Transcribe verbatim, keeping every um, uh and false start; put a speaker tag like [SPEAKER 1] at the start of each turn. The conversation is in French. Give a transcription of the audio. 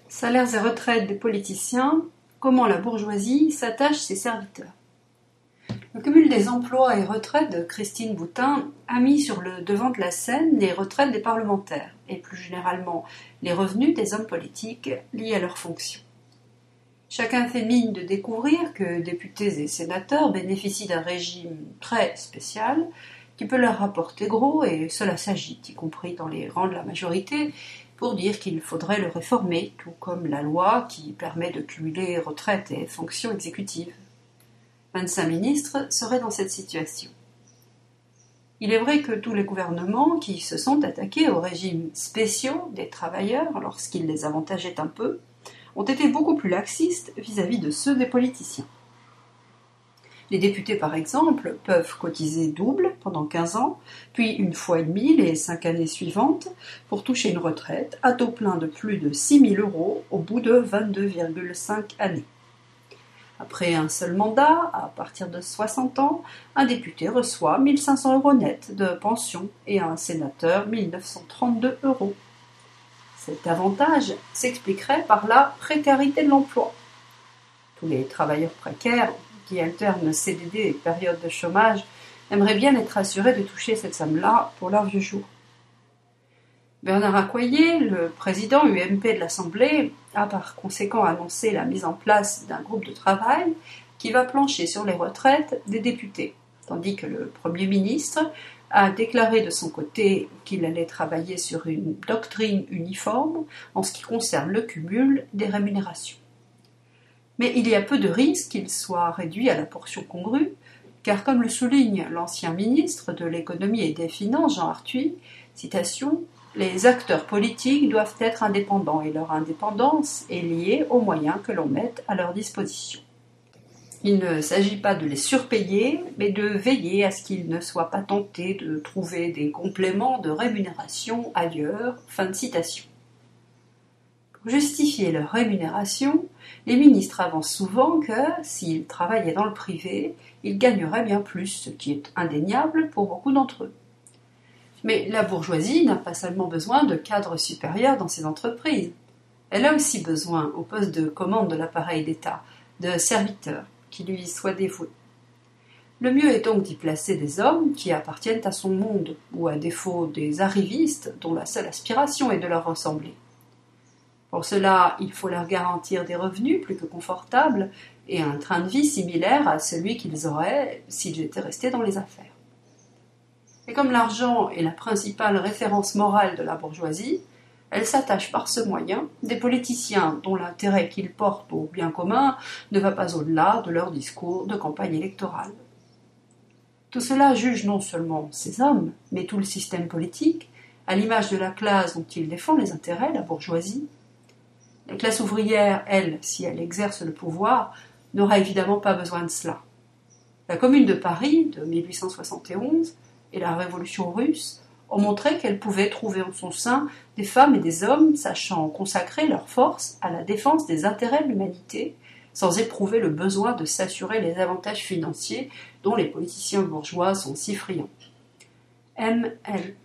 [SPEAKER 1] Salaires et retraites des politiciens, comment la bourgeoisie s'attache ses serviteurs. Le cumul des emplois et retraites de Christine Boutin a mis sur le devant de la scène les retraites des parlementaires et plus généralement les revenus des hommes politiques liés à leurs fonctions. Chacun fait mine de découvrir que députés et sénateurs bénéficient d'un régime très spécial qui peut leur rapporter gros et cela s'agite, y compris dans les rangs de la majorité, pour dire qu'il faudrait le réformer, tout comme la loi qui permet de cumuler retraite et fonctions exécutives. vingt-cinq ministres seraient dans cette situation. Il est vrai que tous les gouvernements qui se sont attaqués aux régimes spéciaux des travailleurs lorsqu'ils les avantageaient un peu ont été beaucoup plus laxistes vis-à-vis de ceux des politiciens. Les députés, par exemple, peuvent cotiser double pendant quinze ans, puis une fois et demie les cinq années suivantes, pour toucher une retraite à taux plein de plus de six mille euros au bout de vingt-deux virgule cinq années. Après un seul mandat, à partir de soixante ans, un député reçoit mille cinq cents euros net de pension et un sénateur mille neuf cent trente-deux euros. Cet avantage s'expliquerait par la précarité de l'emploi. Tous les travailleurs précaires qui alternent C D D et période de chômage aimeraient bien être assurés de toucher cette somme-là pour leur vieux jour. Bernard Accoyer, le président U M P de l'Assemblée, a par conséquent annoncé la mise en place d'un groupe de travail qui va plancher sur les retraites des députés, tandis que le Premier ministre a déclaré de son côté qu'il allait travailler sur une doctrine uniforme en ce qui concerne le cumul des rémunérations. Mais il y a peu de risques qu'il soit réduit à la portion congrue, car comme le souligne l'ancien ministre de l'économie et des finances, Jean Arthuis, citation, « Les acteurs politiques doivent être indépendants et leur indépendance est liée aux moyens que l'on met à leur disposition. Il ne s'agit pas de les surpayer, mais de veiller à ce qu'ils ne soient pas tentés de trouver des compléments de rémunération ailleurs. » Fin de citation. Pour justifier leur rémunération, les ministres avancent souvent que, s'ils travaillaient dans le privé, ils gagneraient bien plus, ce qui est indéniable pour beaucoup d'entre eux. Mais la bourgeoisie n'a pas seulement besoin de cadres supérieurs dans ses entreprises. Elle a aussi besoin, au poste de commande de l'appareil d'État, de serviteurs qui lui soient dévoués. Le mieux est donc d'y placer des hommes qui appartiennent à son monde, ou à défaut des arrivistes dont la seule aspiration est de leur ressembler. Pour cela, il faut leur garantir des revenus plus que confortables et un train de vie similaire à celui qu'ils auraient s'ils étaient restés dans les affaires. Et comme l'argent est la principale référence morale de la bourgeoisie, elle s'attache par ce moyen des politiciens dont l'intérêt qu'ils portent au bien commun ne va pas au-delà de leur discours de campagne électorale. Tout cela juge non seulement ces hommes, mais tout le système politique, à l'image de la classe dont il défend les intérêts, la bourgeoisie. La classe ouvrière, elle, si elle exerce le pouvoir, n'aura évidemment pas besoin de cela. La Commune de Paris, de mille huit cent soixante et onze, et la Révolution russe ont montré qu'elle pouvait trouver en son sein des femmes et des hommes sachant consacrer leurs forces à la défense des intérêts de l'humanité, sans éprouver le besoin de s'assurer les avantages financiers dont les politiciens bourgeois sont si friands. M L